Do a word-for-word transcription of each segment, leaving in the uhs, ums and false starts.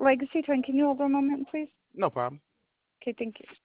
Legacy Twin, can you hold one moment, please? No problem. Okay, thank you.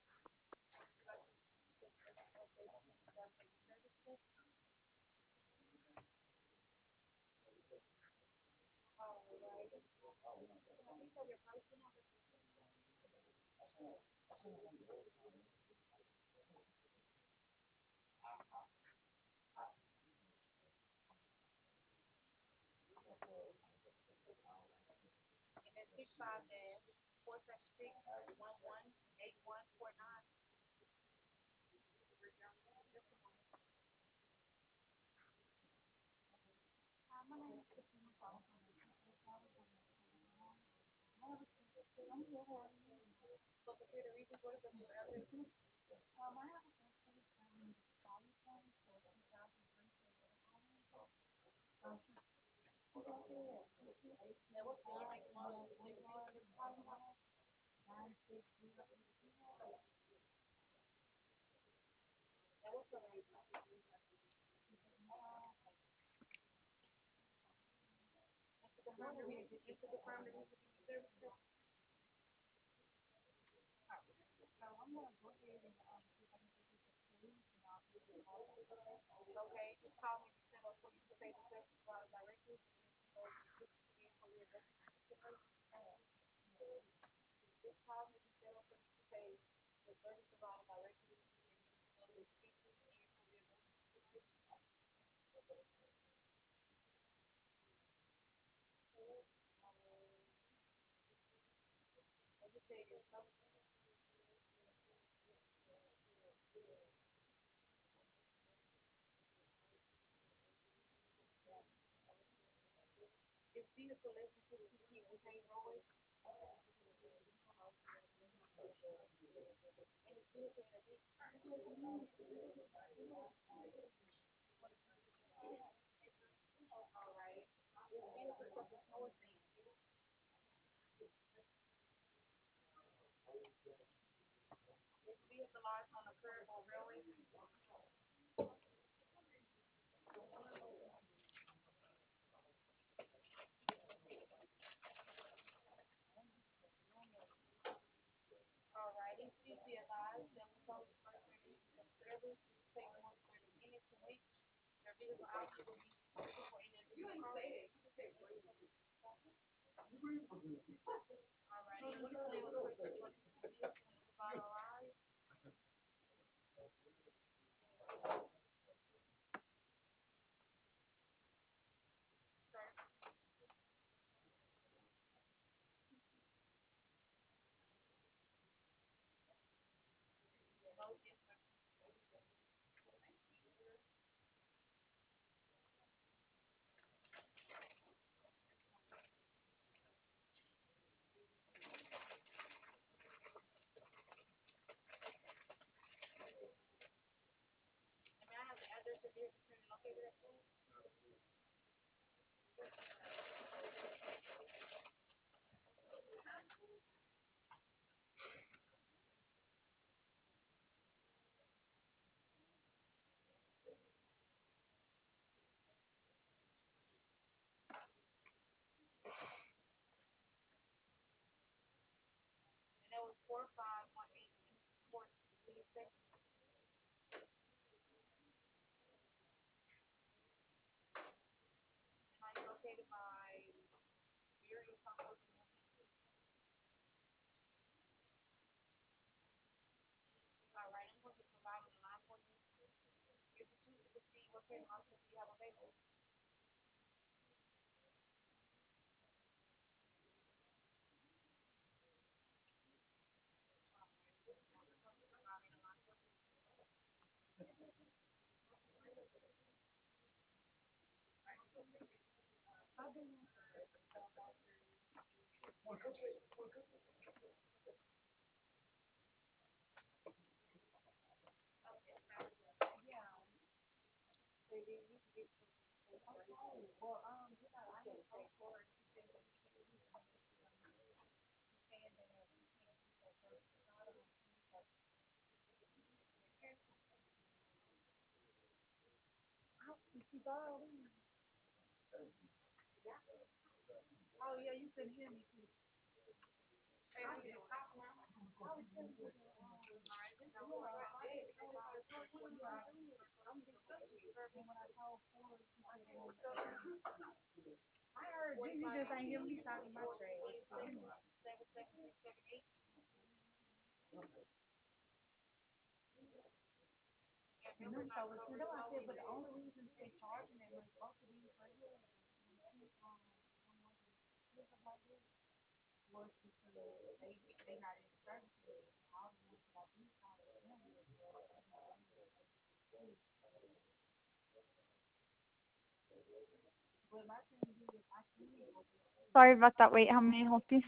Sorry about that. Wait, how may I help you?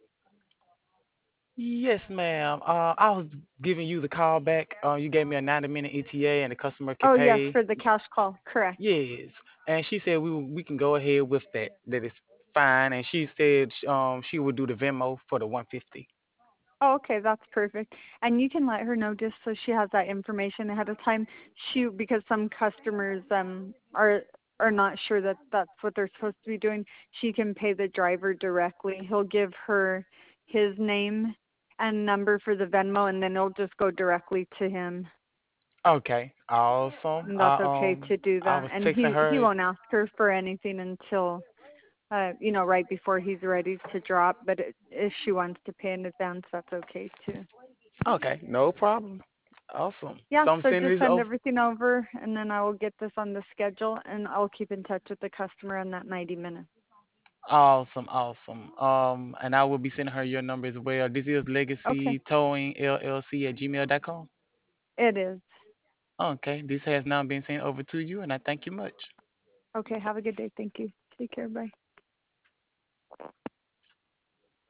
Yes, ma'am. Uh, I was giving you the call back. Uh, you gave me a ninety minute E T A and the customer could Oh, yes, pay. for the cash call. Correct. Yes, and she said we we can go ahead with that. That is fine. And she said um she would do the Venmo for the one fifty. Oh, okay, that's perfect. And you can let her know just so she has that information ahead of time. She because some customers um are are not sure that that's what they're supposed to be doing. She can pay the driver directly. He'll give her his name and number for the Venmo, and then it'll just go directly to him. Okay, awesome. And that's I okay um to do I that. was And texting he he her. won't ask her for anything until uh you know right before he's ready to drop. But it, if she wants to pay in advance, that's okay too. Okay, no problem. Awesome. Yeah, So I'm so sending just this send over. everything over and then I will get this on the schedule and I'll keep in touch with the customer on that ninety minutes. Awesome, awesome. Um, and I will be sending her your number as well. This is Okay, Legacy Towing L L C at gmail dot com. it is. Okay, this has now been sent over to you, and I thank you much. Okay, have a good day. Thank you. Take care. Bye.